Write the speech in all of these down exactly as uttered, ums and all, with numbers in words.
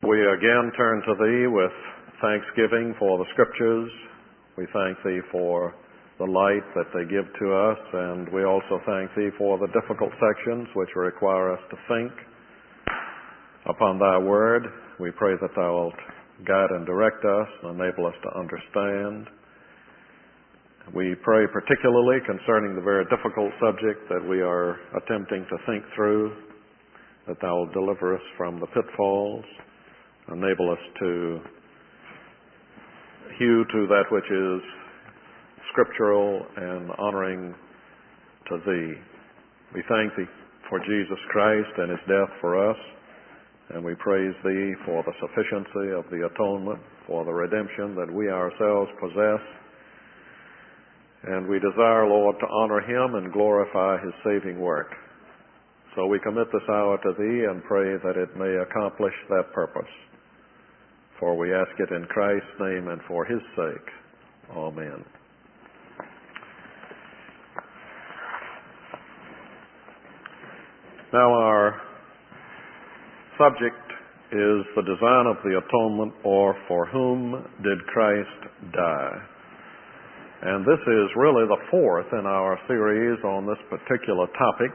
We again turn to Thee with thanksgiving for the Scriptures. We thank Thee for the light that they give to us, and we also thank Thee for the difficult sections which require us to think upon Thy Word. We pray that Thou wilt guide and direct us and enable us to understand. We pray particularly concerning the very difficult subject that we are attempting to think through, that Thou wilt deliver us from the pitfalls, enable us to hew to that which is scriptural and honoring to Thee. We thank Thee for Jesus Christ and His death for us, and we praise Thee for the sufficiency of the atonement, for the redemption that we ourselves possess. And we desire, Lord, to honor Him and glorify His saving work. So we commit this hour to Thee and pray that it may accomplish that purpose. For we ask it in Christ's name and for His sake. Amen. Now our subject is the design of the atonement, or for whom did Christ die? And this is really the fourth in our series on this particular topic.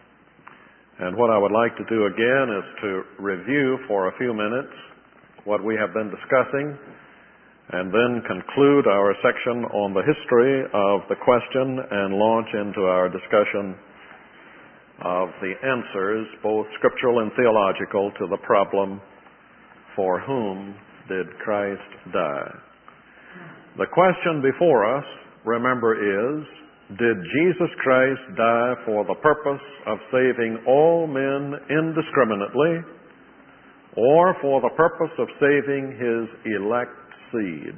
And what I would like to do again is to review for a few minutes what we have been discussing, and then conclude our section on the history of the question and launch into our discussion of the answers, both scriptural and theological, to the problem, for whom did Christ die? The question before us, remember, is, did Jesus Christ die for the purpose of saving all men indiscriminately, or for the purpose of saving His elect seed?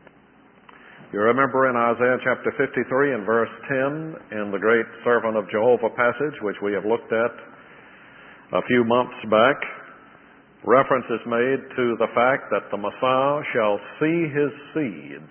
You remember in Isaiah chapter fifty-three and verse ten, in the great servant of Jehovah passage, which we have looked at a few months back, reference is made to the fact that the Messiah shall see His seed.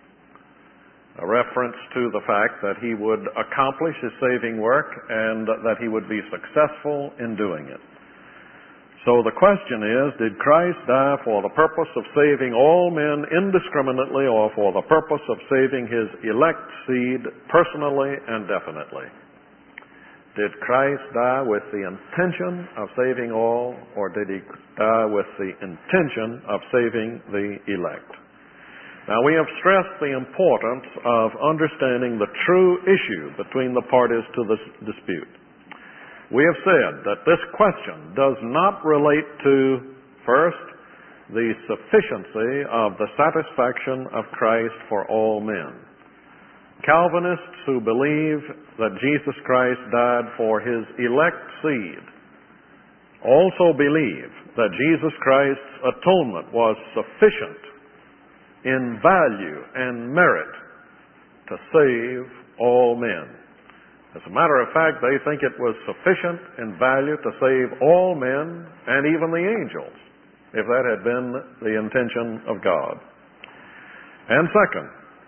A reference to the fact that He would accomplish His saving work and that He would be successful in doing it. So the question is, did Christ die for the purpose of saving all men indiscriminately, or for the purpose of saving His elect seed personally and definitely? Did Christ die with the intention of saving all, or did He die with the intention of saving the elect? Now, we have stressed the importance of understanding the true issue between the parties to this dispute. We have said that this question does not relate to, first, the sufficiency of the satisfaction of Christ for all men. Calvinists who believe that Jesus Christ died for His elect seed also believe that Jesus Christ's atonement was sufficient in value and merit to save all men. As a matter of fact, they think it was sufficient in value to save all men and even the angels, if that had been the intention of God. And second,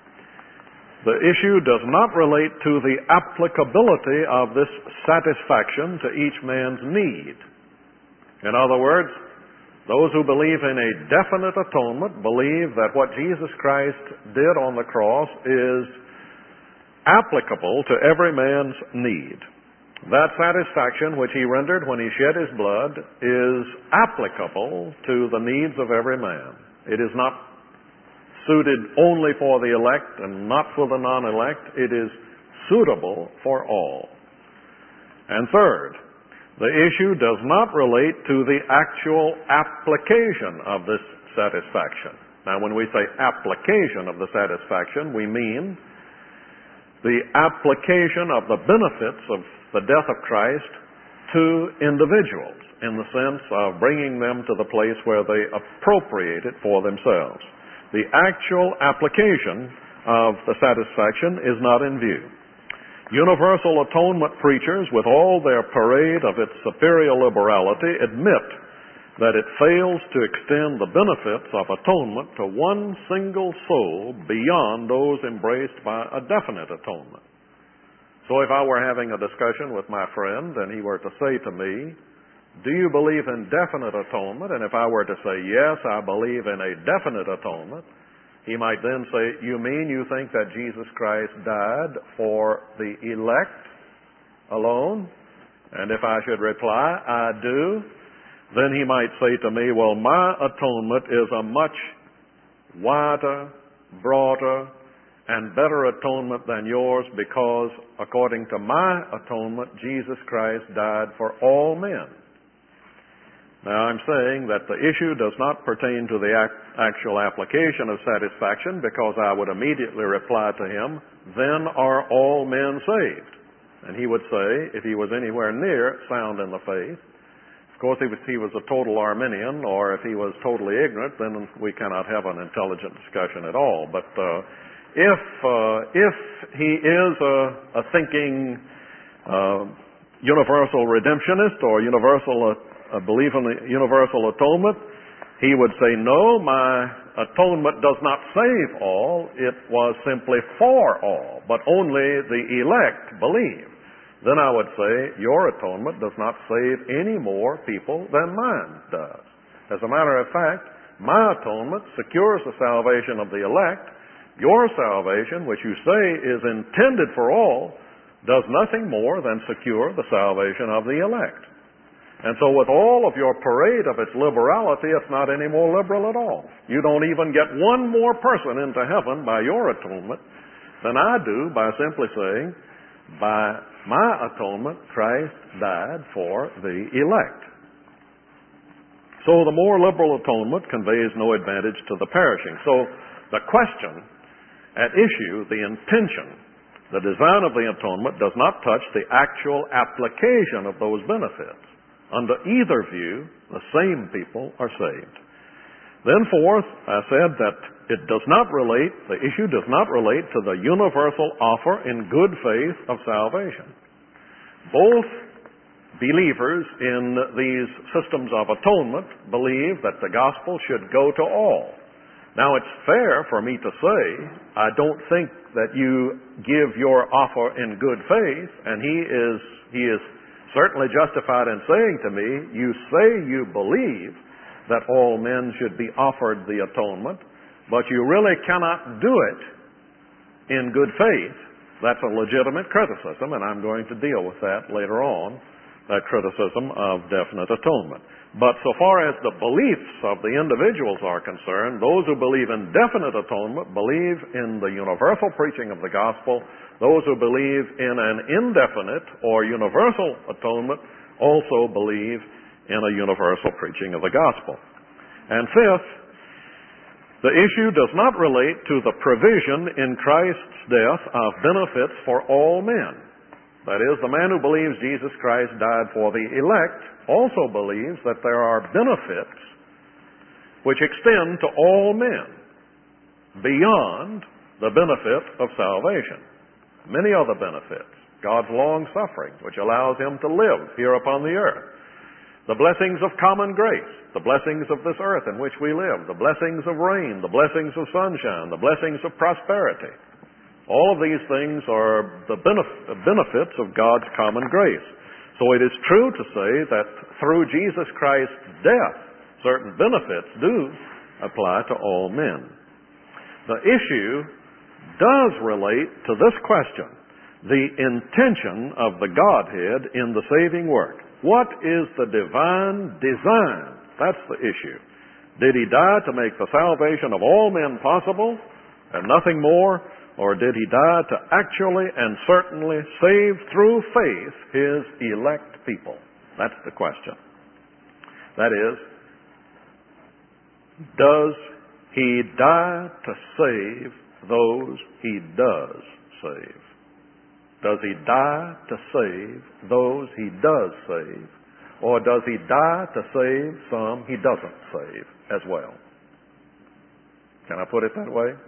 the issue does not relate to the applicability of this satisfaction to each man's need. In other words, those who believe in a definite atonement believe that what Jesus Christ did on the cross is applicable to every man's need. That satisfaction which He rendered when He shed His blood is applicable to the needs of every man. It is not suited only for the elect and not for the non-elect. It is suitable for all. And third, the issue does not relate to the actual application of this satisfaction. Now, when we say application of the satisfaction, we mean the application of the benefits of the death of Christ to individuals, in the sense of bringing them to the place where they appropriate it for themselves. The actual application of the satisfaction is not in view. Universal atonement preachers, with all their parade of its superior liberality, admit that it fails to extend the benefits of atonement to one single soul beyond those embraced by a definite atonement. So if I were having a discussion with my friend and he were to say to me do you believe in definite atonement? And if I were to say, yes, I believe in a definite atonement, he might then say, you mean you think that Jesus Christ died for the elect alone? And if I should reply, I do, then he might say to me, well, my atonement is a much wider, broader, and better atonement than yours, because according to my atonement, Jesus Christ died for all men. Now, I'm saying that the issue does not pertain to the act, actual application of satisfaction, because I would immediately reply to him, then are all men saved? And he would say, if he was anywhere near sound in the faith, of course, if he was a total Arminian, or if he was totally ignorant, then we cannot have an intelligent discussion at all. But uh, if uh, if he is a, a thinking uh, universal redemptionist or universal uh, a belief in the universal atonement, he would say, no, my atonement does not save all. It was simply for all, but only the elect believe. Then I would say, your atonement does not save any more people than mine does. As a matter of fact, my atonement secures the salvation of the elect. Your salvation, which you say is intended for all, does nothing more than secure the salvation of the elect. And so with all of your parade of its liberality, it's not any more liberal at all. You don't even get one more person into heaven by your atonement than I do by simply saying, by my atonement, Christ died for the elect. So the more liberal atonement conveys no advantage to the perishing. So the question at issue, the intention, the design of the atonement does not touch the actual application of those benefits. Under either view, the same people are saved. Then fourth, I said that it does not relate, the issue does not relate to the universal offer in good faith of salvation. Both believers in these systems of atonement believe that the gospel should go to all. Now, it's fair for me to say, I don't think that you give your offer in good faith, and he is, he is certainly justified in saying to me, you say you believe that all men should be offered the atonement, but you really cannot do it in good faith. That's a legitimate criticism, and I'm going to deal with that later on, that criticism of definite atonement. But so far as the beliefs of the individuals are concerned, those who believe in definite atonement believe in the universal preaching of the gospel. Those who believe in an indefinite or universal atonement also believe in a universal preaching of the gospel. And fifth, the issue does not relate to the provision in Christ's death of benefits for all men. That is, the man who believes Jesus Christ died for the elect also believes that there are benefits which extend to all men beyond the benefit of salvation. Many other benefits. God's long suffering, which allows him to live here upon the earth. The blessings of common grace, the blessings of this earth in which we live, the blessings of rain, the blessings of sunshine, the blessings of prosperity. All of these things are the benefits of God's common grace. So it is true to say that through Jesus Christ's death, certain benefits do apply to all men. The issue does relate to this question, the intention of the Godhead in the saving work. What is the divine design? That's the issue. Did he die to make the salvation of all men possible and nothing more? Or did he die to actually and certainly save through faith his elect people? That's the question. That is, does he die to save those he does save? Does he die to save those he does save? Or does he die to save some he doesn't save as well? Can I put it that way?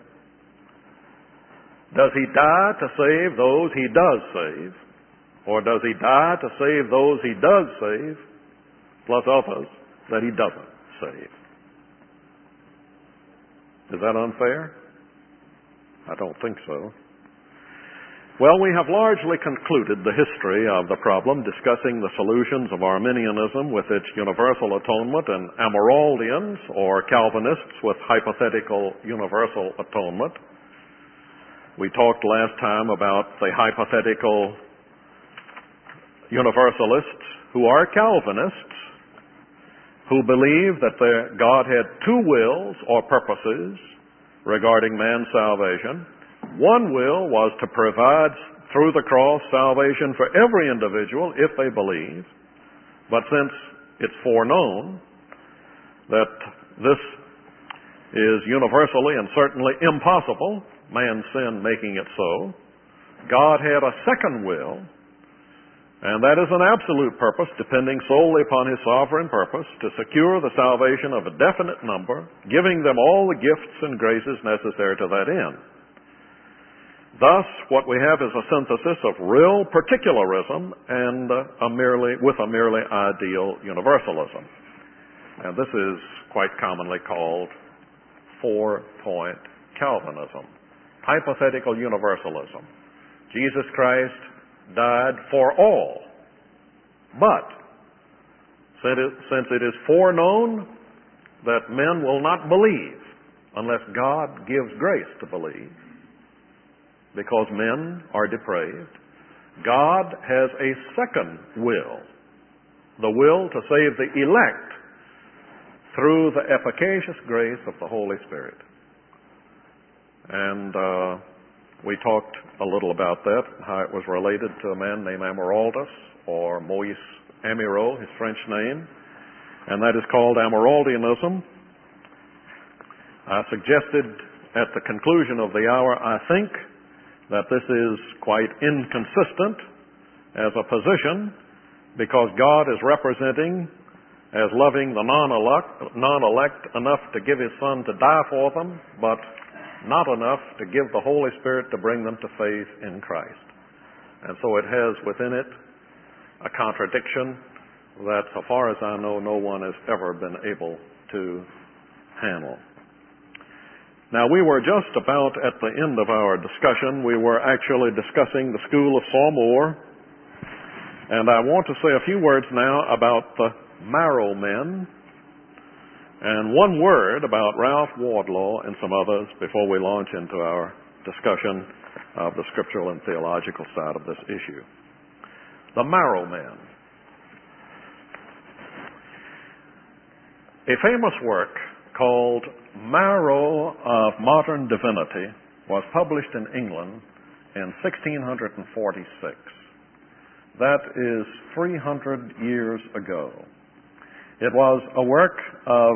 Does he die to save those he does save? Or does he die to save those he does save, plus others that he doesn't save? Is that unfair? I don't think so. Well, we have largely concluded the history of the problem, discussing the solutions of Arminianism with its universal atonement and Amyraldians, or Calvinists, with hypothetical universal atonement. We talked last time about the hypothetical universalists, who are Calvinists, who believe that the, God had two wills or purposes regarding man's salvation. One will was to provide through the cross salvation for every individual if they believe. But since it's foreknown that this is universally and certainly impossible, man's sin making it so, God had a second will, and that is an absolute purpose depending solely upon His sovereign purpose to secure the salvation of a definite number, giving them all the gifts and graces necessary to that end. Thus, what we have is a synthesis of real particularism and uh, a merely, with a merely ideal universalism. And this is quite commonly called four-point Calvinism. Hypothetical universalism. Jesus Christ died for all. But, since it is foreknown that men will not believe unless God gives grace to believe, because men are depraved, God has a second will, the will to save the elect through the efficacious grace of the Holy Spirit. And uh, we talked a little about that, how it was related to a man named Amyraldus, or Moïse Amyro, his French name, and that is called Amyraldianism. I suggested at the conclusion of the hour, I think, that this is quite inconsistent as a position, because God is representing as loving the non-elect, non-elect enough to give His Son to die for them, but not enough to give the Holy Spirit to bring them to faith in Christ. And so it has within it a contradiction that, so far as I know, no one has ever been able to handle. Now, we were just about at the end of our discussion. We were actually discussing the School of Saul Moore, and I want to say a few words now about the Marrow men, and one word about Ralph Wardlaw and some others before we launch into our discussion of the scriptural and theological side of this issue. The Marrow men. A famous work called Marrow of Modern Divinity was published in England in sixteen forty-six. That is three hundred years ago. It was a work of,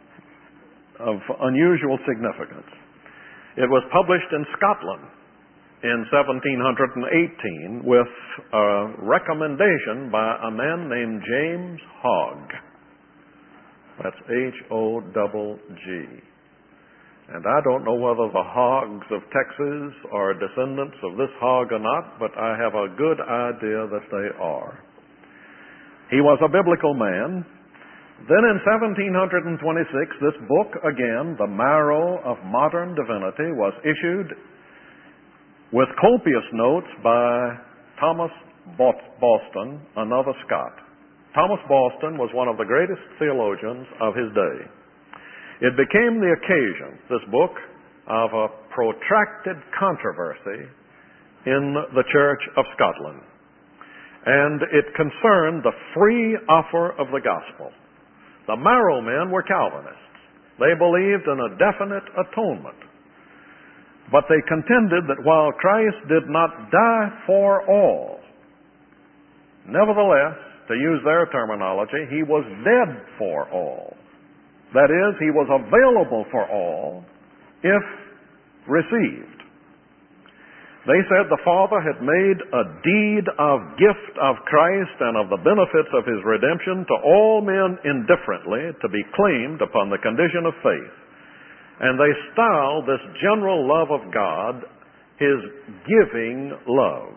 of unusual significance. It was published in Scotland in seventeen eighteen with a recommendation by a man named James Hogg. That's H O G G. And I don't know whether the Hoggs of Texas are descendants of this Hogg or not, but I have a good idea that they are. He was a biblical man. Then in seventeen twenty-six, this book again, The Marrow of Modern Divinity, was issued with copious notes by Thomas Boston, another Scot. Thomas Boston was one of the greatest theologians of his day. It became the occasion, this book, of a protracted controversy in the Church of Scotland. And it concerned the free offer of the gospel. The Marrow men were Calvinists. They believed in a definite atonement. But they contended that while Christ did not die for all, nevertheless, to use their terminology, He was dead for all. That is, He was available for all if received. They said the Father had made a deed of gift of Christ and of the benefits of His redemption to all men indifferently to be claimed upon the condition of faith. And they styled this general love of God His giving love,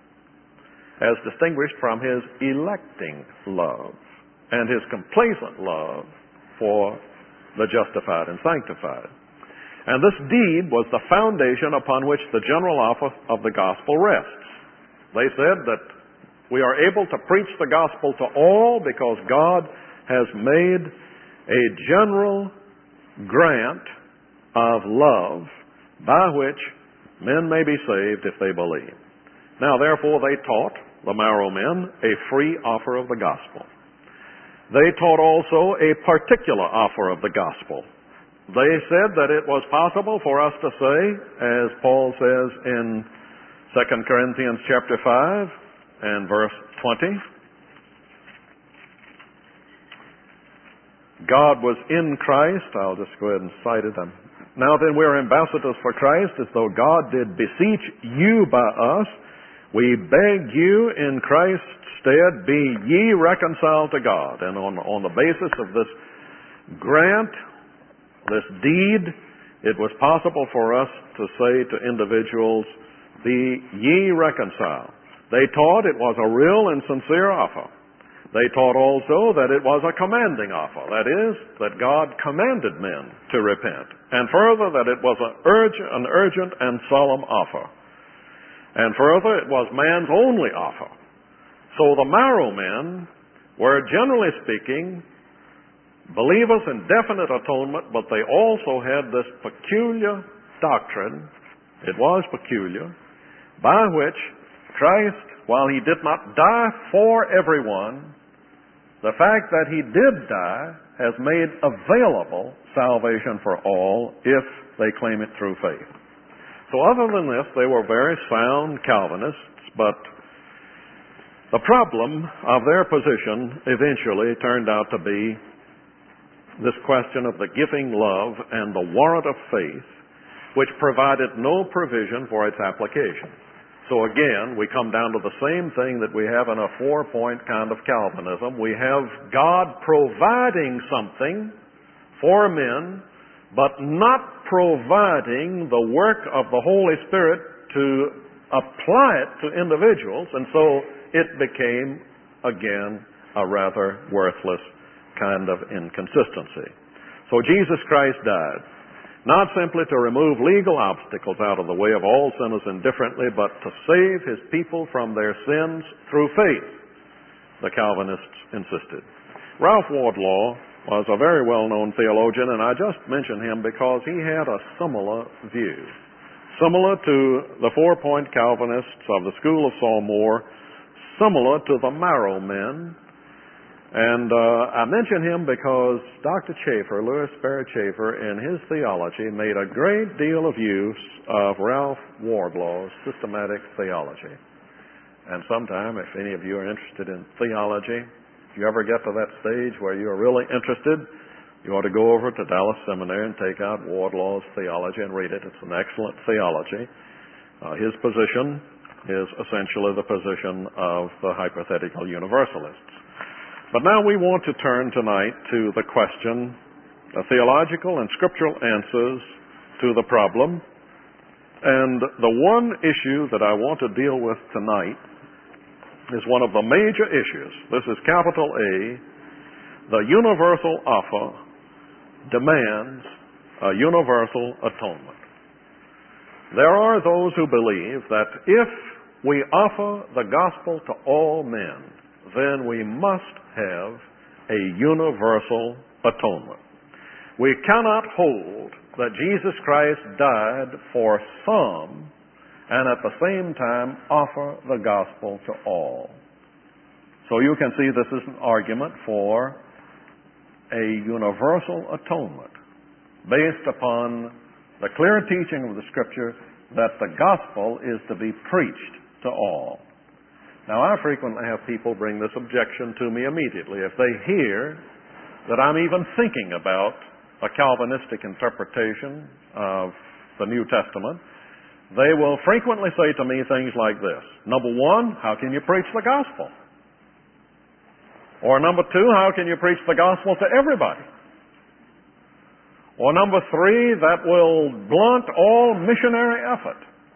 as distinguished from His electing love and His complacent love for the justified and sanctified. And this deed was the foundation upon which the general office of the gospel rests. They said that we are able to preach the gospel to all because God has made a general grant of love by which men may be saved if they believe. Now, therefore, they taught, the Marrow men, a free offer of the gospel. They taught also a particular offer of the gospel. They said that it was possible for us to say, as Paul says in Second Corinthians chapter five and verse twenty, God was in Christ. I'll just go ahead and cite it. Now then, we are ambassadors for Christ, as though God did beseech you by us. We beg you in Christ's stead, be ye reconciled to God. And on, on the basis of this grant, this deed, it was possible for us to say to individuals, be ye reconciled. They taught it was a real and sincere offer. They taught also that it was a commanding offer. That is, that God commanded men to repent. And further, that it was an urgent, an urgent and solemn offer. And further, it was man's only offer. So the Marrow men were, generally speaking, believers in definite atonement, but they also had this peculiar doctrine, it was peculiar, by which Christ, while He did not die for everyone, the fact that He did die has made available salvation for all if they claim it through faith. So other than this, they were very sound Calvinists, but the problem of their position eventually turned out to be this question of the giving love and the warrant of faith, which provided no provision for its application. So again, we come down to the same thing that we have in a four-point kind of Calvinism. We have God providing something for men, but not providing the work of the Holy Spirit to apply it to individuals, and so it became, again, a rather worthless kind of inconsistency. So Jesus Christ died, not simply to remove legal obstacles out of the way of all sinners indifferently, but to save His people from their sins through faith, the Calvinists insisted. Ralph Wardlaw was a very well-known theologian, and I just mention him because he had a similar view. Similar to the four-point Calvinists of the school of Saul Moore, similar to the Marrow men. And uh, I mention him because Doctor Chafer, Louis Sperry Chafer, in his theology made a great deal of use of Ralph Wardlaw's systematic theology. And sometime, if any of you are interested in theology, if you ever get to that stage where you're really interested, you ought to go over to Dallas Seminary and take out Wardlaw's theology and read it. It's an excellent theology. Uh, his position is essentially the position of the hypothetical universalists. But now we want to turn tonight to the question, the theological and scriptural answers to the problem. And the one issue that I want to deal with tonight is one of the major issues. This is capital A. The universal offer demands a universal atonement. There are those who believe that if we offer the gospel to all men, then we must have a universal atonement. We cannot hold that Jesus Christ died for some and at the same time offer the gospel to all. So you can see this is an argument for a universal atonement based upon the clear teaching of the Scripture that the gospel is to be preached to all. Now, I frequently have people bring this objection to me immediately. If they hear that I'm even thinking about a Calvinistic interpretation of the New Testament, they will frequently say to me things like this. Number one, how can you preach the gospel? Or number two, how can you preach the gospel to everybody? Or number three, that will blunt all missionary effort.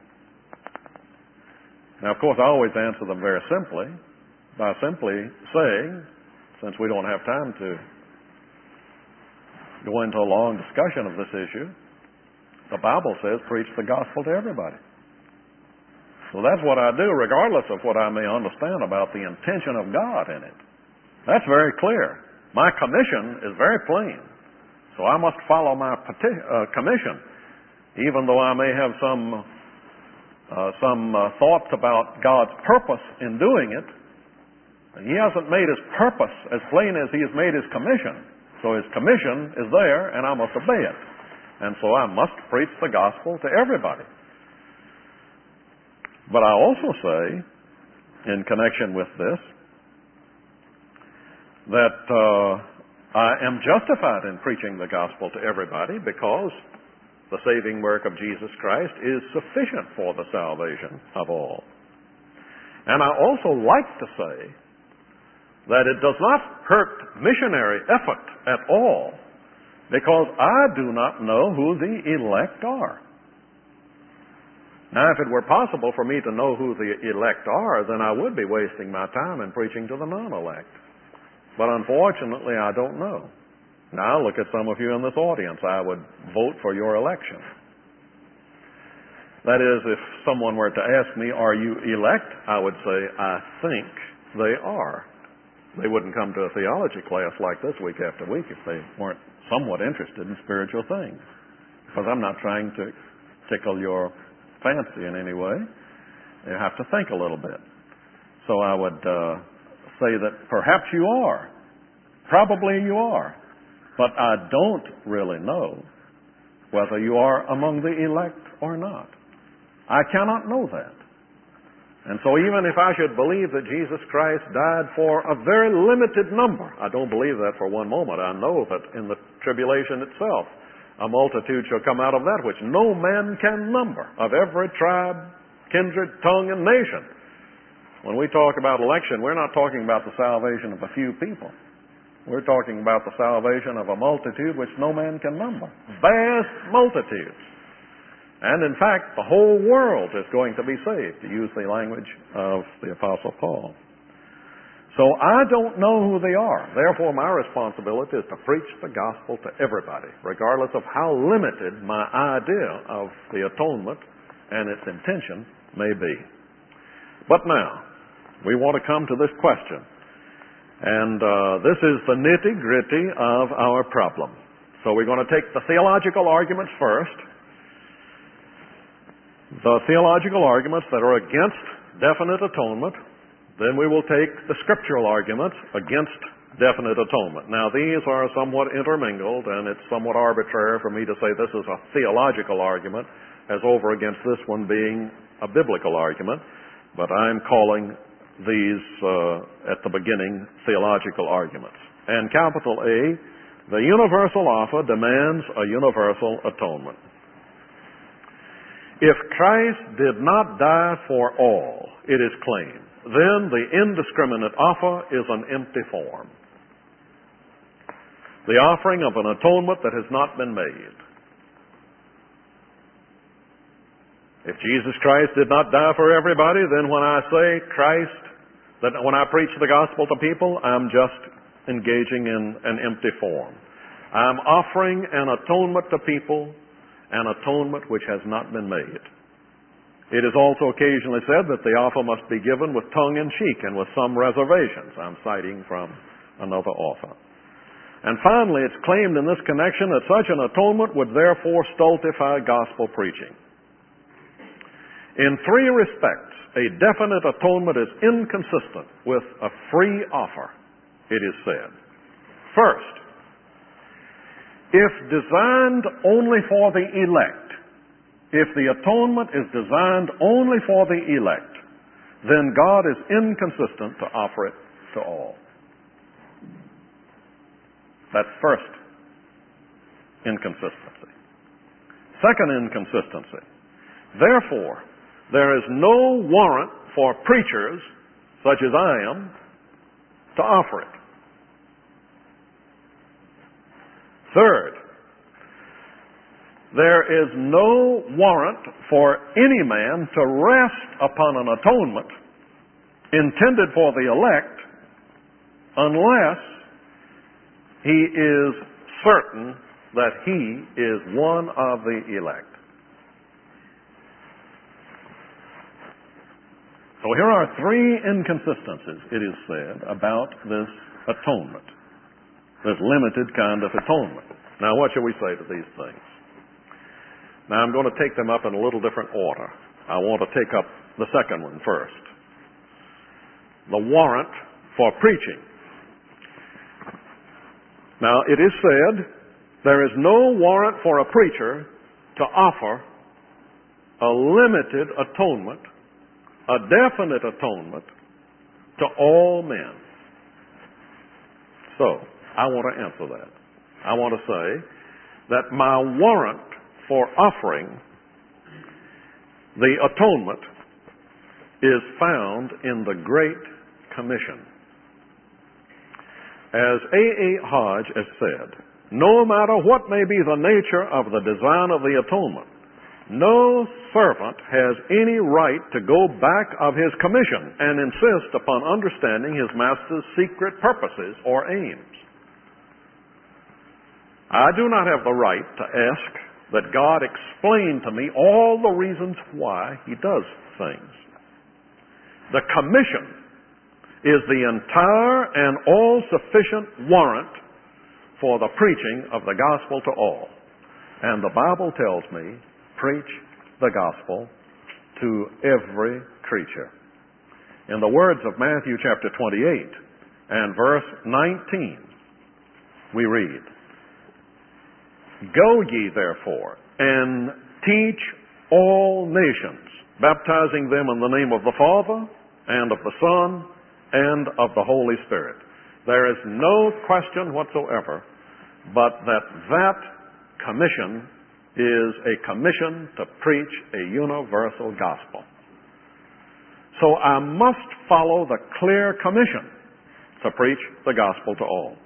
Now, of course, I always answer them very simply by simply saying, since we don't have time to go into a long discussion of this issue, The Bible says preach the gospel to everybody. So that's what I do, regardless of what I may understand about the intention of God in it. That's very clear. My commission is very plain. So I must follow my peti- uh, commission, even though I may have some uh, some uh, thoughts about God's purpose in doing it. He hasn't made His purpose as plain as He has made His commission. So His commission is there, and I must obey it. And so I must preach the gospel to everybody. But I also say, in connection with this, that uh, I am justified in preaching the gospel to everybody because the saving work of Jesus Christ is sufficient for the salvation of all. And I also like to say that it does not hurt missionary effort at all, because I do not know who the elect are. Now, if it were possible for me to know who the elect are, then I would be wasting my time in preaching to the non-elect. But unfortunately, I don't know. Now, look at some of you in this audience. I would vote for your election. That is, if someone were to ask me, are you elect? I would say, I think they are. They wouldn't come to a theology class like this week after week if they weren't somewhat interested in spiritual things. Because I'm not trying to tickle your fancy in any way. You have to think a little bit. So I would uh, say that perhaps you are. Probably you are. But I don't really know whether you are among the elect or not. I cannot know that. And so even if I should believe that Jesus Christ died for a very limited number, I don't believe that for one moment. I know that in the tribulation itself, a multitude shall come out of that which no man can number, of every tribe, kindred, tongue, and nation. When we talk about election, we're not talking about the salvation of a few people. We're talking about the salvation of a multitude which no man can number. Vast multitudes. And in fact, the whole world is going to be saved, to use the language of the Apostle Paul. So I don't know who they are. Therefore, my responsibility is to preach the gospel to everybody, regardless of how limited my idea of the atonement and its intention may be. But now, we want to come to this question. And uh, this is the nitty-gritty of our problem. So we're going to take the theological arguments first. The theological arguments that are against definite atonement. Then we will take the scriptural arguments against definite atonement. Now, these are somewhat intermingled, and it's somewhat arbitrary for me to say this is a theological argument as over against this one being a biblical argument. But I'm calling these, uh, at the beginning, theological arguments. And capital A, the universal offer demands a universal atonement. If Christ did not die for all, it is claimed, then the indiscriminate offer is an empty form. The offering of an atonement that has not been made. If Jesus Christ did not die for everybody, then when I say Christ, that when I preach the gospel to people, I'm just engaging in an empty form. I'm offering an atonement to people, an atonement which has not been made. It is also occasionally said that the offer must be given with tongue in cheek and with some reservations. I'm citing from another author. And finally, it's claimed in this connection that such an atonement would therefore stultify gospel preaching. In three respects, a definite atonement is inconsistent with a free offer, it is said. First, if designed only for the elect, if the atonement is designed only for the elect, then God is inconsistent to offer it to all. That's first inconsistency. Second inconsistency. Therefore, there is no warrant for preachers, such as I am, to offer it. Third, there is no warrant for any man to rest upon an atonement intended for the elect unless he is certain that he is one of the elect. So here are three inconsistencies, it is said, about this atonement, this limited kind of atonement. Now, what shall we say to these things? Now, I'm going to take them up in a little different order. I want to take up the second one first. The warrant for preaching. Now, it is said there is no warrant for a preacher to offer a limited atonement, a definite atonement to all men. So, I want to answer that. I want to say that my warrant for offering the atonement is found in the Great Commission. As A A Hodge has said, no matter what may be the nature of the design of the atonement, no servant has any right to go back of his commission and insist upon understanding his master's secret purposes or aims. I do not have the right to ask that God explain to me all the reasons why he does things. The commission is the entire and all-sufficient warrant for the preaching of the gospel to all. And the Bible tells me, preach the gospel to every creature. In the words of Matthew chapter twenty-eight and verse nineteen, we read, Go ye therefore and teach all nations, baptizing them in the name of the Father and of the Son and of the Holy Spirit. There is no question whatsoever but that that commission is a commission to preach a universal gospel. So I must follow the clear commission to preach the gospel to all.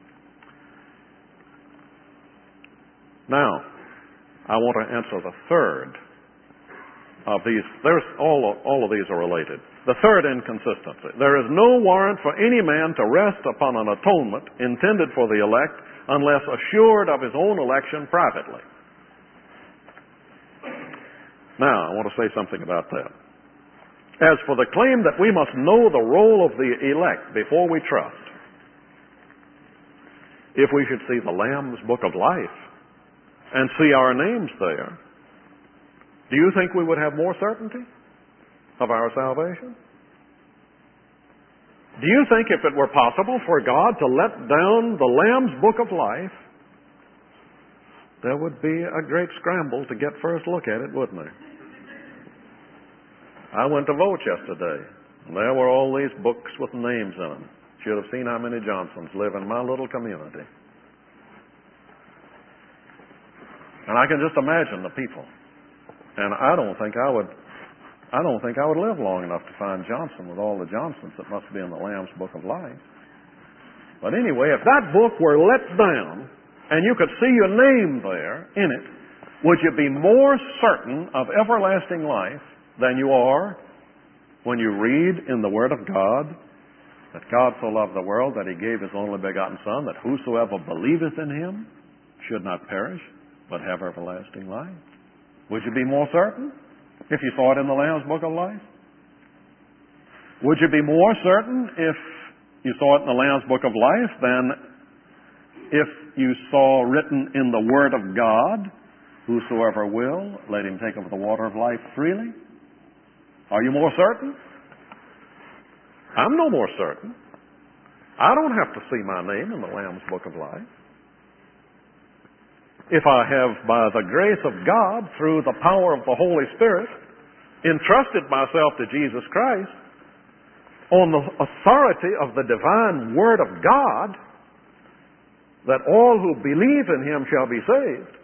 Now, I want to answer the third of these. There's all of, all of these are related. The third inconsistency. There is no warrant for any man to rest upon an atonement intended for the elect unless assured of his own election privately. Now, I want to say something about that. As for the claim that we must know the role of the elect before we trust, if we should see the Lamb's Book of Life and see our names there, do you think we would have more certainty of our salvation? Do you think if it were possible for God to let down the Lamb's Book of Life, there would be a great scramble to get first look at it, wouldn't there? I went to vote yesterday, and there were all these books with names in them. Should have seen how many Johnsons live in my little community. And I can just imagine the people. And I don't think I would I don't think I would live long enough to find Johnson with all the Johnsons that must be in the Lamb's Book of Life. But anyway, if that book were let down and you could see your name there in it, would you be more certain of everlasting life than you are when you read in the Word of God that God so loved the world that he gave his only begotten Son, that whosoever believeth in him should not perish but have everlasting life? Would you be more certain if you saw it in the Lamb's Book of Life? Would you be more certain if you saw it in the Lamb's Book of Life than if you saw written in the Word of God, whosoever will, let him take of the water of life freely? Are you more certain? I'm no more certain. I don't have to see my name in the Lamb's Book of Life. If I have, by the grace of God, through the power of the Holy Spirit, entrusted myself to Jesus Christ on the authority of the divine Word of God, that all who believe in him shall be saved,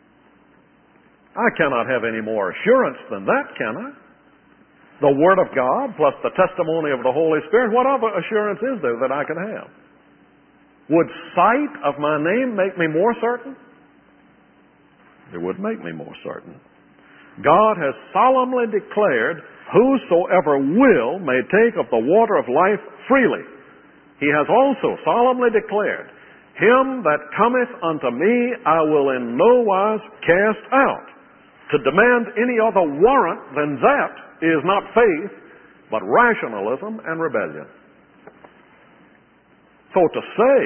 I cannot have any more assurance than that, can I? The Word of God plus the testimony of the Holy Spirit, what other assurance is there that I can have? Would sight of my name make me more certain? It would make me more certain. God has solemnly declared, whosoever will may take of the water of life freely. He has also solemnly declared, him that cometh unto me I will in no wise cast out. To demand any other warrant than that is not faith, but rationalism and rebellion. So to say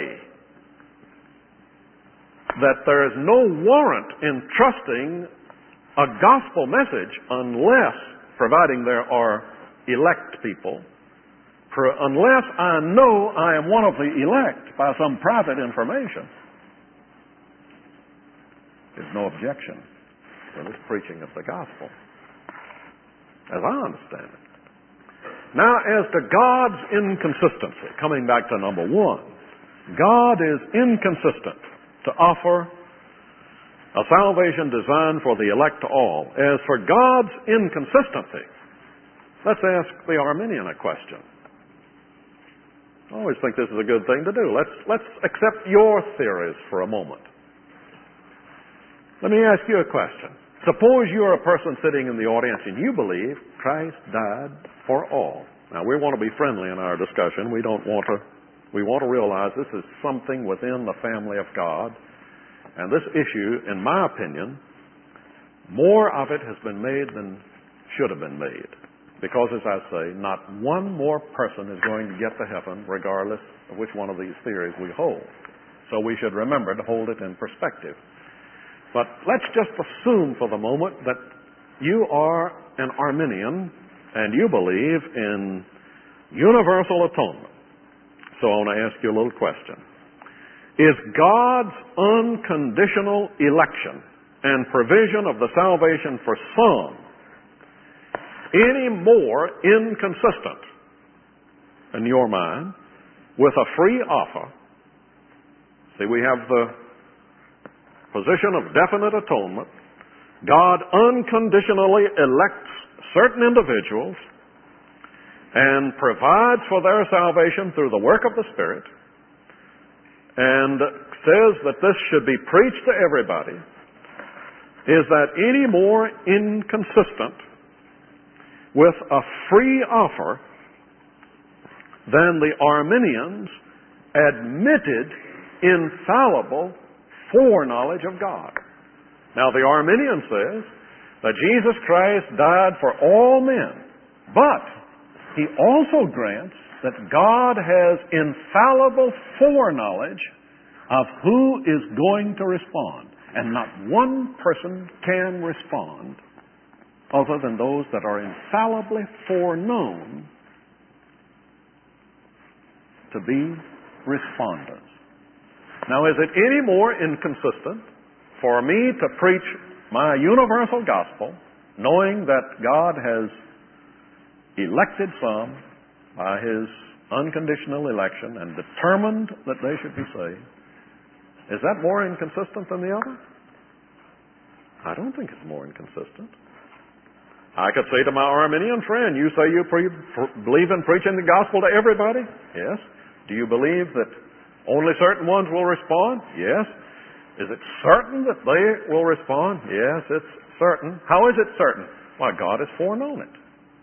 that there is no warrant in trusting a gospel message unless, providing there are elect people, for unless I know I am one of the elect by some private information, there's no objection to this preaching of the gospel, as I understand it. Now, as to God's inconsistency, coming back to number one, God is inconsistent to offer a salvation designed for the elect to all. As for God's inconsistency, let's ask the Arminian a question. I always think this is a good thing to do. Let's, let's accept your theories for a moment. Let me ask you a question. Suppose you're a person sitting in the audience and you believe Christ died for all. Now, we want to be friendly in our discussion. We don't want to, we want to realize this is something within the family of God. And this issue, in my opinion, more of it has been made than should have been made. Because, as I say, not one more person is going to get to heaven regardless of which one of these theories we hold. So we should remember to hold it in perspective. But let's just assume for the moment that you are an Arminian and you believe in universal atonement. So I want to ask you a little question. Is God's unconditional election and provision of the salvation for some any more inconsistent in your mind with a free offer? See, we have the position of definite atonement. God unconditionally elects certain individuals and provides for their salvation through the work of the Spirit, and says that this should be preached to everybody. Is that any more inconsistent with a free offer than the Arminians' admitted infallible foreknowledge of God? Now, the Arminian says that Jesus Christ died for all men, but he also grants that God has infallible foreknowledge of who is going to respond, and not one person can respond other than those that are infallibly foreknown to be responders. Now, is it any more inconsistent for me to preach my universal gospel, knowing that God has elected some by His unconditional election and determined that they should be saved? Is that more inconsistent than the other? I don't think it's more inconsistent. I could say to my Arminian friend, you say you pre- believe in preaching the gospel to everybody? Yes. Do you believe that only certain ones will respond? Yes. Is it certain that they will respond? Yes, it's certain. How is it certain? Why, God has foreknown it.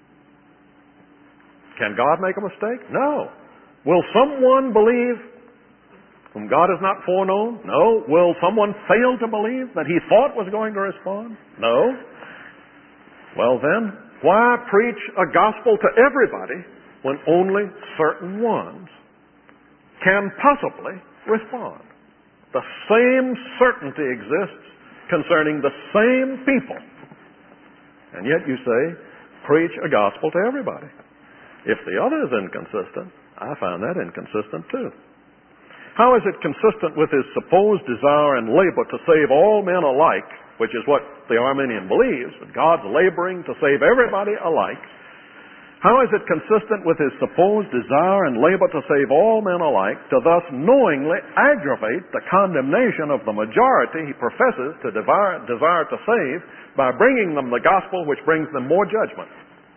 Can God make a mistake? No. Will someone believe whom God has not foreknown? No. Will someone fail to believe that he thought was going to respond? No. Well then, why preach a gospel to everybody when only certain ones can possibly respond? The same certainty exists concerning the same people. And yet you say, preach a gospel to everybody. If the other is inconsistent, I find that inconsistent too. How is it consistent with his supposed desire and labor to save all men alike, which is what the Arminian believes, that God's laboring to save everybody alike? How is it consistent with his supposed desire and labor to save all men alike, to thus knowingly aggravate the condemnation of the majority he professes to desire, desire to save by bringing them the gospel which brings them more judgment?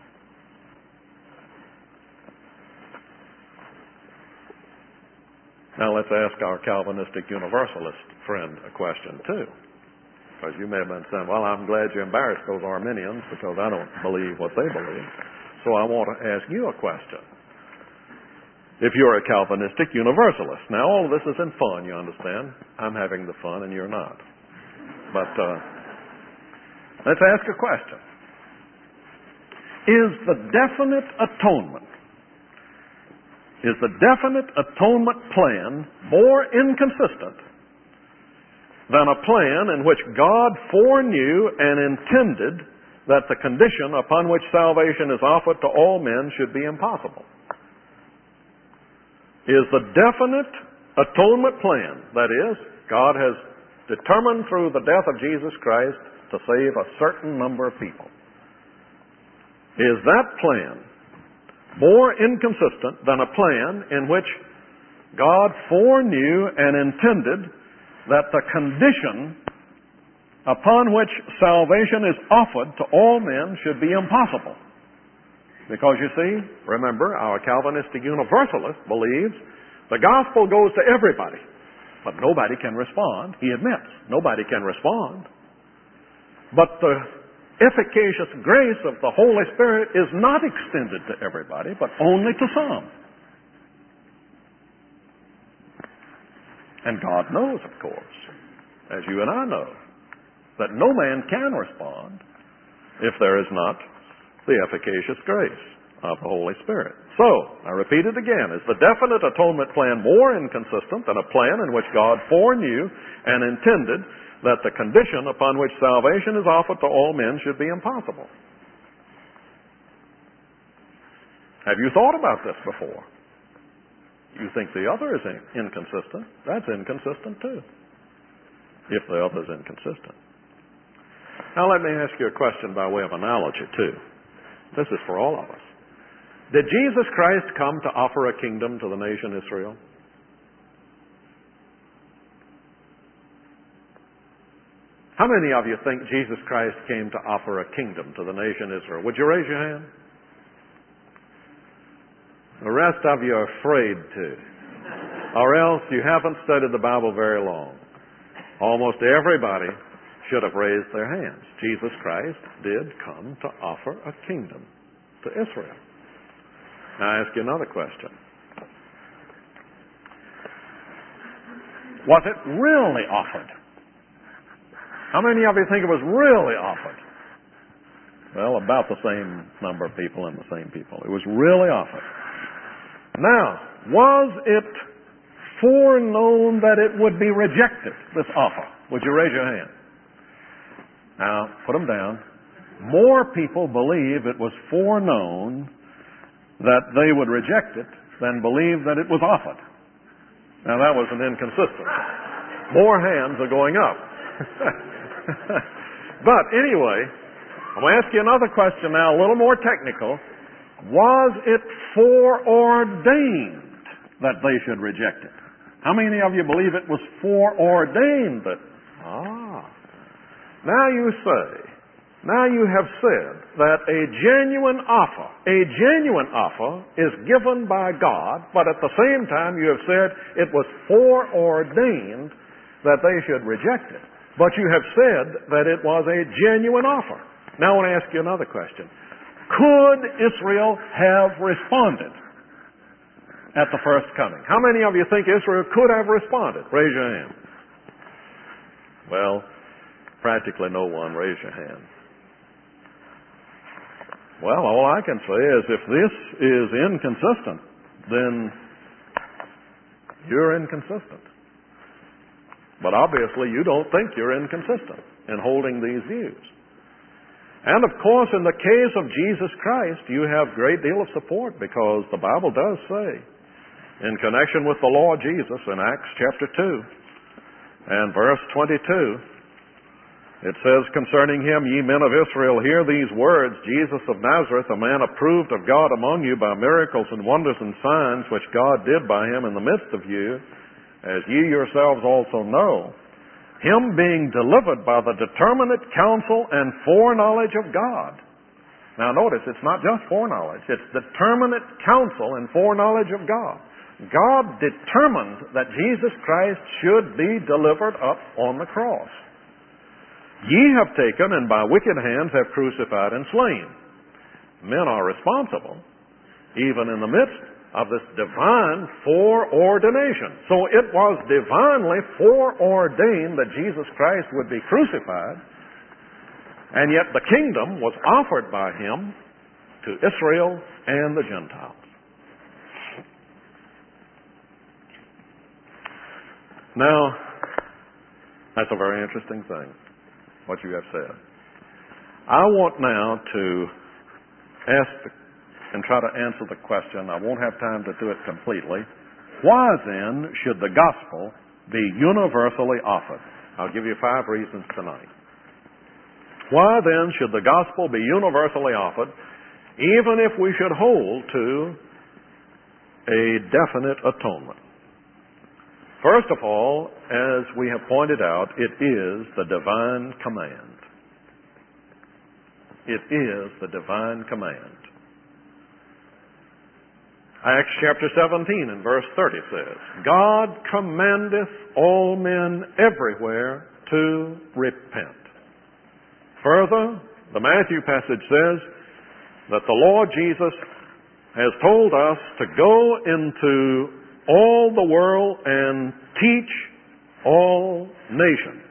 Now let's ask our Calvinistic Universalist friend a question too. Because you may have been saying, well, I'm glad you embarrassed those Arminians because I don't believe what they believe. So I want to ask you a question. If you're a Calvinistic Universalist. Now all of this is in fun, you understand. I'm having the fun and you're not. But uh, let's ask a question. is the definite atonement, is the definite atonement plan more inconsistent than a plan in which God foreknew and intended that the condition upon which salvation is offered to all men should be impossible? Is the definite atonement plan, that is, God has determined through the death of Jesus Christ to save a certain number of people, is that plan more inconsistent than a plan in which God foreknew and intended that the condition upon which salvation is offered to all men should be impossible? Because you see, remember, our Calvinistic Universalist believes the gospel goes to everybody, but nobody can respond. He admits nobody can respond. But the efficacious grace of the Holy Spirit is not extended to everybody, but only to some. And God knows, of course, as you and I know, that no man can respond if there is not the efficacious grace of the Holy Spirit. So, I repeat it again, is the definite atonement plan more inconsistent than a plan in which God foreknew and intended that the condition upon which salvation is offered to all men should be impossible? Have you thought about this before? You think the other is inconsistent. That's inconsistent too, if the other is inconsistent. Now let me ask you a question by way of analogy too. This is for all of us. Did Jesus Christ come to offer a kingdom to the nation Israel? How many of you think Jesus Christ came to offer a kingdom to the nation Israel? Would you raise your hand? The rest of you are afraid to. Or else you haven't studied the Bible very long. Almost everybody should have raised their hands. Jesus Christ did come to offer a kingdom to Israel. Now I ask you another question. Was it really offered? How many of you think it was really offered? Well, about the same number of people and the same people. It was really offered. Now, was it foreknown that it would be rejected, this offer? Would you raise your hand? Now, put them down. More people believe it was foreknown that they would reject it than believe that it was offered. Now, that was an inconsistency. More hands are going up. But anyway, I'm going to ask you another question now, a little more technical. Was it foreordained that they should reject it? How many of you believe it was foreordained that... Ah. Now you say, now you have said that a genuine offer, a genuine offer is given by God, but at the same time you have said it was foreordained that they should reject it. But you have said that it was a genuine offer. Now I want to ask you another question. Could Israel have responded at the first coming? How many of you think Israel could have responded? Raise your hand. Well, practically no one. Raise your hand. Well, all I can say is if this is inconsistent, then you're inconsistent. But obviously you don't think you're inconsistent in holding these views. And of course, in the case of Jesus Christ, you have a great deal of support because the Bible does say, in connection with the Lord Jesus in Acts chapter two and verse twenty-two, it says, concerning him, ye men of Israel, hear these words, Jesus of Nazareth, a man approved of God among you by miracles and wonders and signs which God did by him in the midst of you, as ye yourselves also know, him being delivered by the determinate counsel and foreknowledge of God. Now notice, it's not just foreknowledge, it's determinate counsel and foreknowledge of God. God determined that Jesus Christ should be delivered up on the cross. Ye have taken and by wicked hands have crucified and slain. Men are responsible, even in the midst of this divine foreordination. So it was divinely foreordained that Jesus Christ would be crucified, and yet the kingdom was offered by him to Israel and the Gentiles. Now, that's a very interesting thing, what you have said. I want now to ask and try to answer the question. I won't have time to do it completely. Why then should the gospel be universally offered? I'll give you five reasons tonight. Why then should the gospel be universally offered, even if we should hold to a definite atonement? First of all, as we have pointed out, it is the divine command. It is the divine command. Acts chapter seventeen and verse thirty says, God commandeth all men everywhere to repent. Further, the Matthew passage says that the Lord Jesus has told us to go into all the world and teach all nations.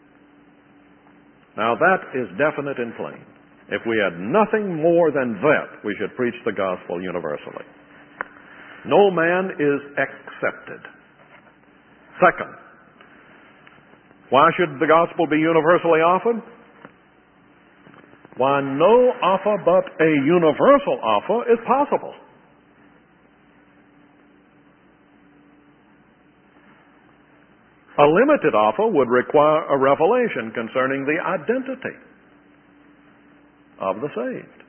Now that is definite and plain. If we had nothing more than that, we should preach the gospel universally. No man is accepted. Second, why should the gospel be universally offered? Why, no offer but a universal offer is possible. A limited offer would require a revelation concerning the identity of the saved.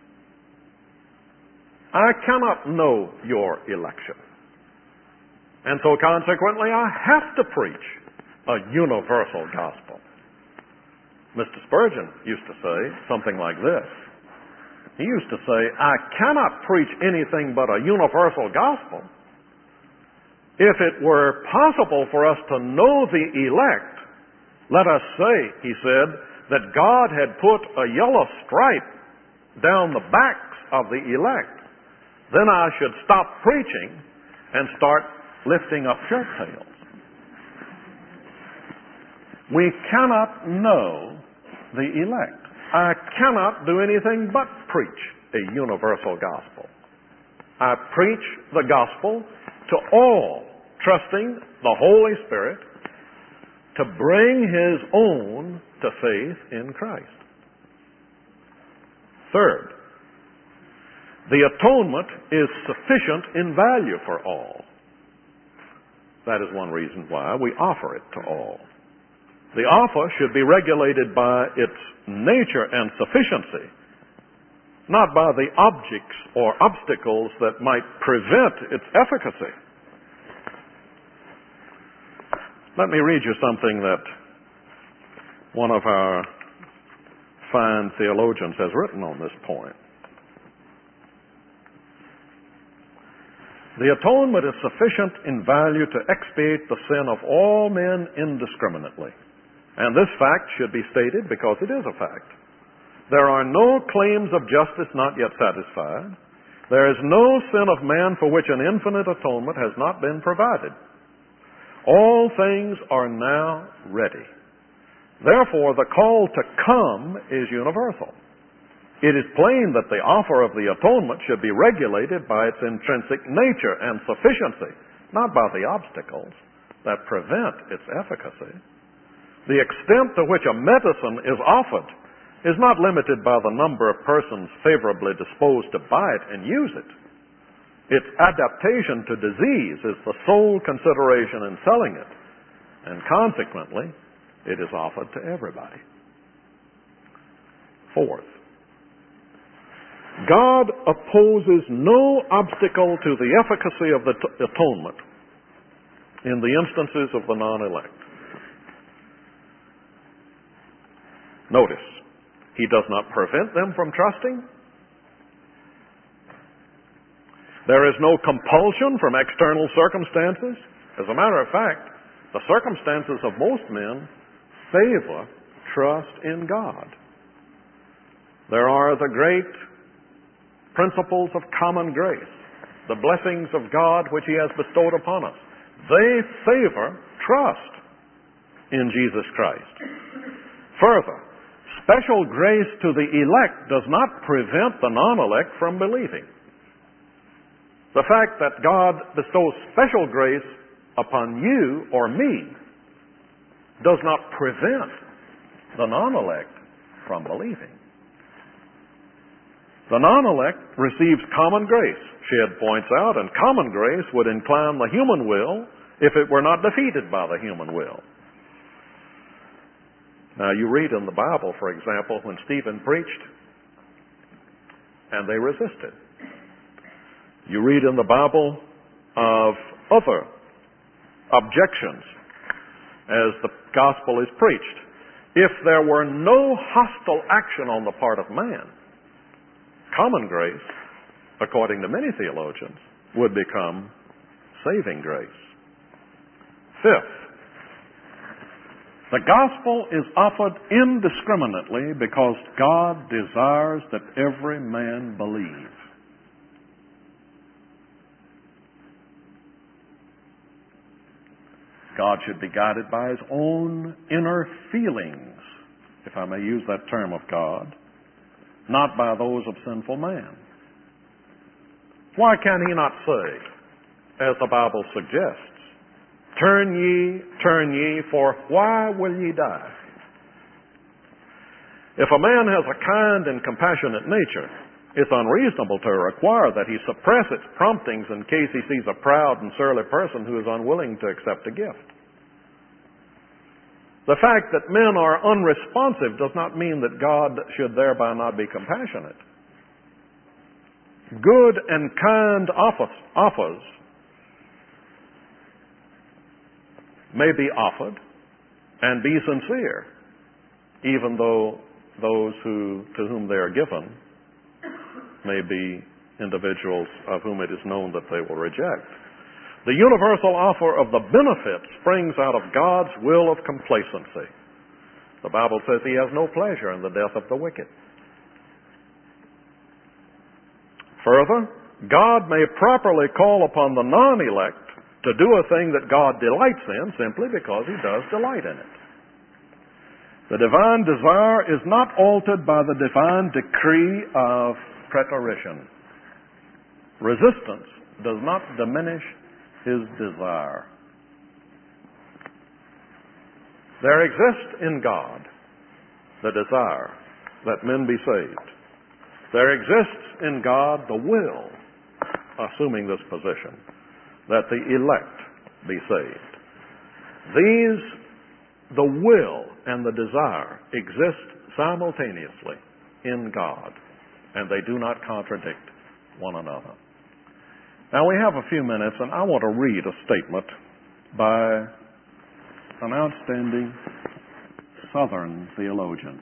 I cannot know your election. And so consequently, I have to preach a universal gospel. Mister Spurgeon used to say something like this. He used to say, I cannot preach anything but a universal gospel. If it were possible for us to know the elect, let us say, he said, that God had put a yellow stripe down the backs of the elect, then I should stop preaching and start lifting up shirt tails. We cannot know the elect. I cannot do anything but preach a universal gospel. I preach the gospel to all, trusting the Holy Spirit to bring His own to faith in Christ. Third, the atonement is sufficient in value for all. That is one reason why we offer it to all. The offer should be regulated by its nature and sufficiency, not by the objects or obstacles that might prevent its efficacy. Let me read you something that one of our fine theologians has written on this point. The atonement is sufficient in value to expiate the sin of all men indiscriminately. And this fact should be stated because it is a fact. There are no claims of justice not yet satisfied. There is no sin of man for which an infinite atonement has not been provided. All things are now ready. Therefore, the call to come is universal. It is plain that the offer of the atonement should be regulated by its intrinsic nature and sufficiency, not by the obstacles that prevent its efficacy. The extent to which a medicine is offered is not limited by the number of persons favorably disposed to buy it and use it. Its adaptation to disease is the sole consideration in selling it, and consequently, it is offered to everybody. Fourth, God opposes no obstacle to the efficacy of the t- atonement in the instances of the non-elect. Notice, He does not prevent them from trusting. There is no compulsion from external circumstances. As a matter of fact, the circumstances of most men favor trust in God. There are the great principles of common grace, the blessings of God which He has bestowed upon us. They favor trust in Jesus Christ. Further, Special grace to the elect does not prevent the non-elect from believing. The fact that God bestows special grace upon you or me does not prevent the non-elect from believing. The non-elect receives common grace, Shedd points out, and common grace would incline the human will if it were not defeated by the human will. Now, you read in the Bible, for example, when Stephen preached, and they resisted. You read in the Bible of other objections as the gospel is preached. If there were no hostile action on the part of man, common grace, according to many theologians, would become saving grace. Fifth, the gospel is offered indiscriminately because God desires that every man believe. God should be guided by His own inner feelings, if I may use that term of God, not by those of sinful man. Why can He not say, as the Bible suggests, "Turn ye, turn ye, for why will ye die?" If a man has a kind and compassionate nature, it's unreasonable to require that he suppress its promptings in case he sees a proud and surly person who is unwilling to accept a gift. The fact that men are unresponsive does not mean that God should thereby not be compassionate. Good and kind offers may be offered and be sincere, even though those who to whom they are given may be individuals of whom it is known that they will reject. The universal offer of the benefit springs out of God's will of complacency. The Bible says He has no pleasure in the death of the wicked. Further, God may properly call upon the non-elect to do a thing that God delights in simply because He does delight in it. The divine desire is not altered by the divine decree of preterition. Resistance does not diminish His desire. There exists in God the desire that men be saved. There exists in God the will, assuming this position, that the elect be saved. These, the will and the desire, exist simultaneously in God, and they do not contradict one another. Now, we have a few minutes, and I want to read a statement by an outstanding Southern theologian.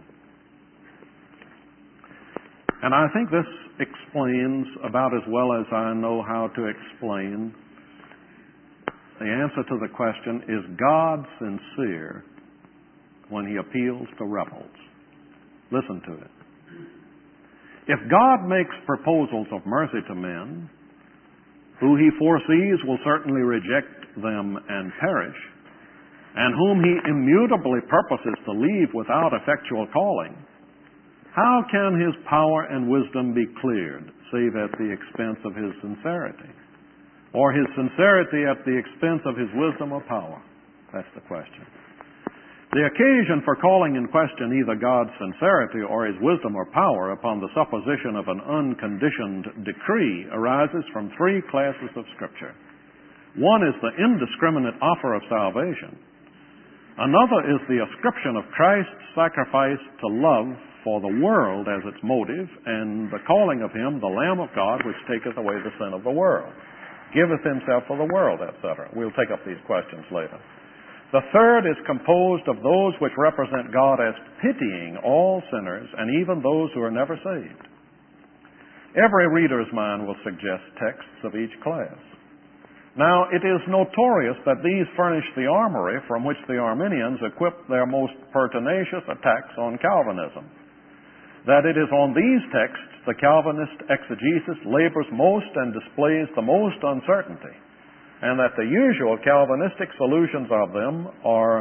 And I think this explains about as well as I know how to explain the answer to the question, is God sincere when He appeals to rebels? Listen to it. If God makes proposals of mercy to men, who He foresees will certainly reject them and perish, and whom He immutably purposes to leave without effectual calling, how can His power and wisdom be cleared, save at the expense of His sincerity? Or His sincerity at the expense of His wisdom or power? That's the question. The occasion for calling in question either God's sincerity or His wisdom or power upon the supposition of an unconditioned decree arises from three classes of Scripture. One is the indiscriminate offer of salvation. Another is the ascription of Christ's sacrifice to love for the world as its motive, and the calling of Him, the Lamb of God, which taketh away the sin of the world, giveth Himself for the world, et cetera. We'll take up these questions later. The third is composed of those which represent God as pitying all sinners and even those who are never saved. Every reader's mind will suggest texts of each class. Now, it is notorious that these furnish the armory from which the Arminians equip their most pertinacious attacks on Calvinism. That it is on these texts the Calvinist exegesis labors most and displays the most uncertainty, and that the usual Calvinistic solutions of them are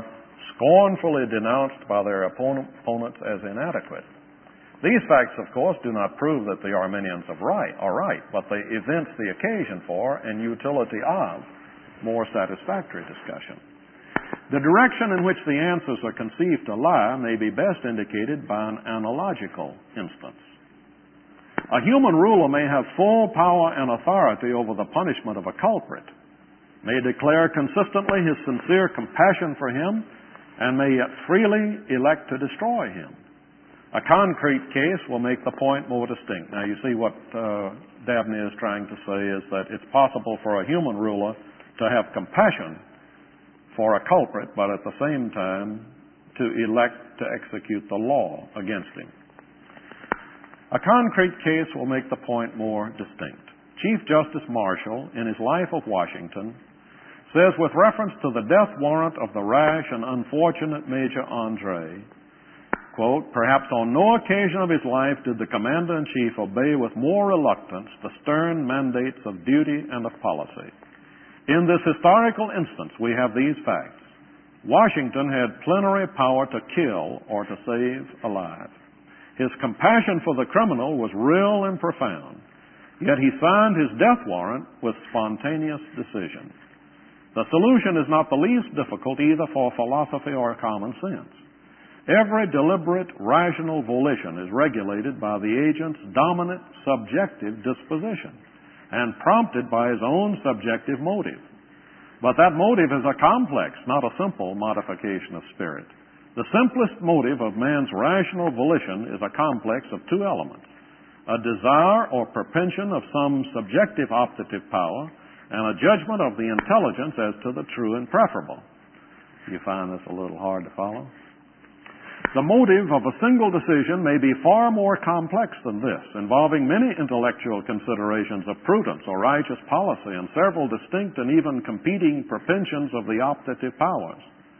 scornfully denounced by their opponents as inadequate. These facts, of course, do not prove that the Arminians are right, are right, but they evince the occasion for and utility of more satisfactory discussion. The direction in which the answers are conceived to lie may be best indicated by an analogical instance. A human ruler may have full power and authority over the punishment of a culprit, may declare consistently his sincere compassion for him, and may yet freely elect to destroy him. A concrete case will make the point more distinct. Now, you see what uh, Dabney is trying to say is that it's possible for a human ruler to have compassion for a culprit, but at the same time to elect to execute the law against him. A concrete case will make the point more distinct. Chief Justice Marshall, in his Life of Washington, says with reference to the death warrant of the rash and unfortunate Major Andre, quote, "Perhaps on no occasion of his life did the Commander-in-Chief obey with more reluctance the stern mandates of duty and of policy. In this historical instance, we have these facts. Washington had plenary power to kill or to save alive. His compassion for the criminal was real and profound, yet he signed his death warrant with spontaneous decision. The solution is not the least difficult either for philosophy or common sense. Every deliberate, rational volition is regulated by the agent's dominant subjective disposition and prompted by his own subjective motive. But that motive is a complex, not a simple modification of spirit. The simplest motive of man's rational volition is a complex of two elements: a desire or propension of some subjective optative power, and a judgment of the intelligence as to the true and preferable. You find this a little hard to follow? The motive of a single decision may be far more complex than this, involving many intellectual considerations of prudence or righteous policy and several distinct and even competing propensions of the optative powers.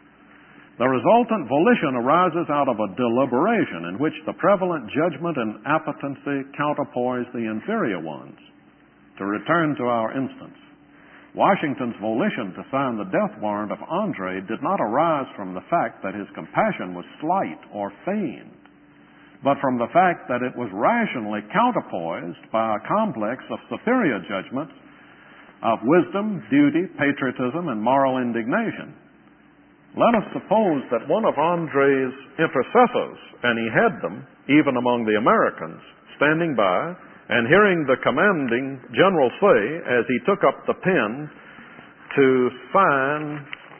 The resultant volition arises out of a deliberation in which the prevalent judgment and appetency counterpoise the inferior ones. To return to our instance, Washington's volition to sign the death warrant of Andre did not arise from the fact that his compassion was slight or feigned, but from the fact that it was rationally counterpoised by a complex of superior judgments of wisdom, duty, patriotism, and moral indignation. Let us suppose that one of Andre's intercessors, and he had them, even among the Americans, standing by, and hearing the commanding general say, as he took up the pen to sign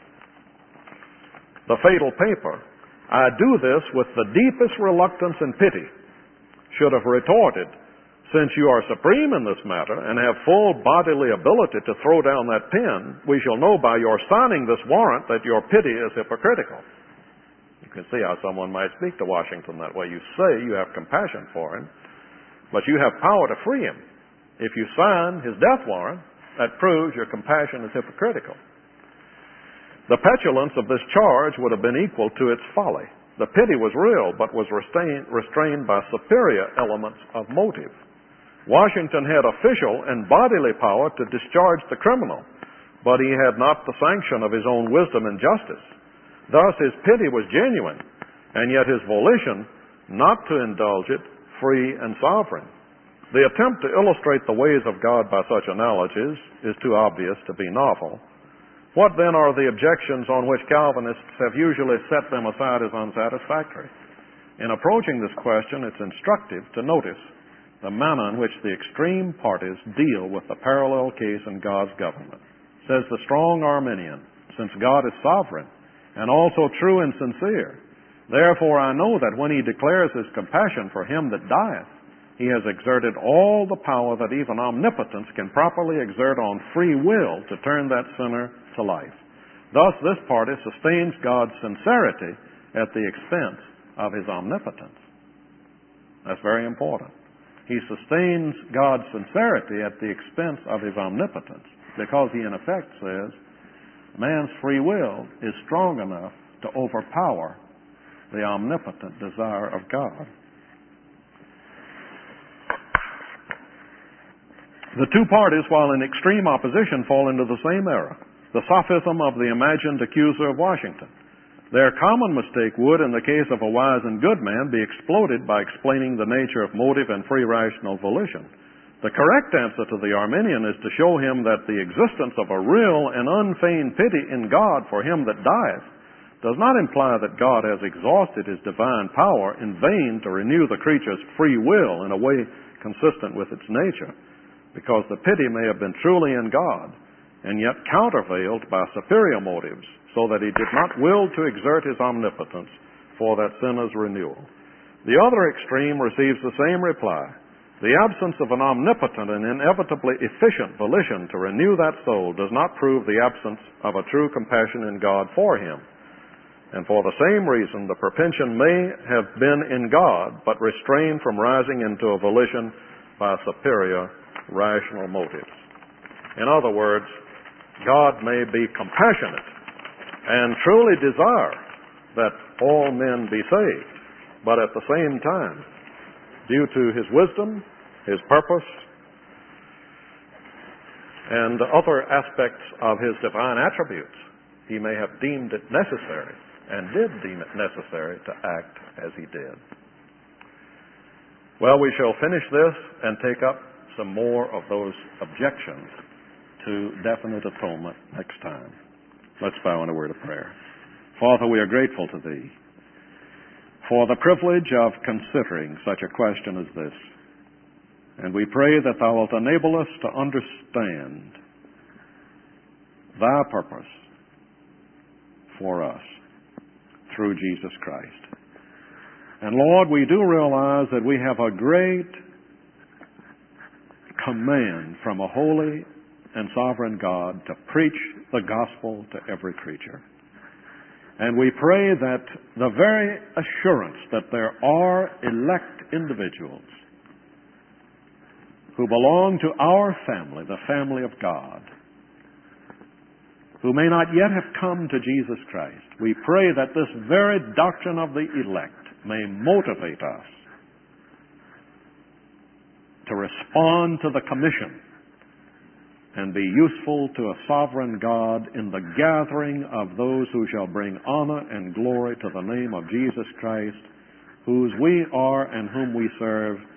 the fatal paper, "I do this with the deepest reluctance and pity," should have retorted, "Since you are supreme in this matter and have full bodily ability to throw down that pen, we shall know by your signing this warrant that your pity is hypocritical." You can see how someone might speak to Washington that way. You say you have compassion for him, but you have power to free him. If you sign his death warrant, that proves your compassion is hypocritical. The petulance of this charge would have been equal to its folly. The pity was real, but was restrained, restrained by superior elements of motive. Washington had official and bodily power to discharge the criminal, but he had not the sanction of his own wisdom and justice. Thus his pity was genuine, and yet his volition not to indulge it free and sovereign. The attempt to illustrate the ways of God by such analogies is too obvious to be novel. What then are the objections on which Calvinists have usually set them aside as unsatisfactory? In approaching this question, it's instructive to notice the manner in which the extreme parties deal with the parallel case in God's government. Says the strong Arminian, "Since God is sovereign and also true and sincere, therefore I know that when he declares his compassion for him that dieth, he has exerted all the power that even omnipotence can properly exert on free will to turn that sinner to life. Thus this party sustains God's sincerity at the expense of his omnipotence." That's very important. He sustains God's sincerity at the expense of his omnipotence, because he in effect says man's free will is strong enough to overpower the omnipotent desire of God. The two parties, while in extreme opposition, fall into the same error, the sophism of the imagined accuser of Washington. Their common mistake would, in the case of a wise and good man, be exploded by explaining the nature of motive and free rational volition. The correct answer to the Arminian is to show him that the existence of a real and unfeigned pity in God for him that dieth does not imply that God has exhausted his divine power in vain to renew the creature's free will in a way consistent with its nature, because the pity may have been truly in God, and yet countervailed by superior motives, so that he did not will to exert his omnipotence for that sinner's renewal. The other extreme receives the same reply. The absence of an omnipotent and inevitably efficient volition to renew that soul does not prove the absence of a true compassion in God for him. And for the same reason, the propension may have been in God, but restrained from rising into a volition by superior rational motives. In other words, God may be compassionate and truly desire that all men be saved, but at the same time, due to his wisdom, his purpose, and other aspects of his divine attributes, he may have deemed it necessary, and did deem it necessary, to act as he did. Well, we shall finish this and take up some more of those objections to definite atonement next time. Let's bow in a word of prayer. Father, we are grateful to Thee for the privilege of considering such a question as this. And we pray that Thou wilt enable us to understand Thy purpose for us through Jesus Christ. And Lord, we do realize that we have a great command from a holy and sovereign God to preach the gospel to every creature. And we pray that the very assurance that there are elect individuals who belong to our family, the family of God, who may not yet have come to Jesus Christ, we pray that this very doctrine of the elect may motivate us to respond to the commission and be useful to a sovereign God in the gathering of those who shall bring honor and glory to the name of Jesus Christ, whose we are and whom we serve,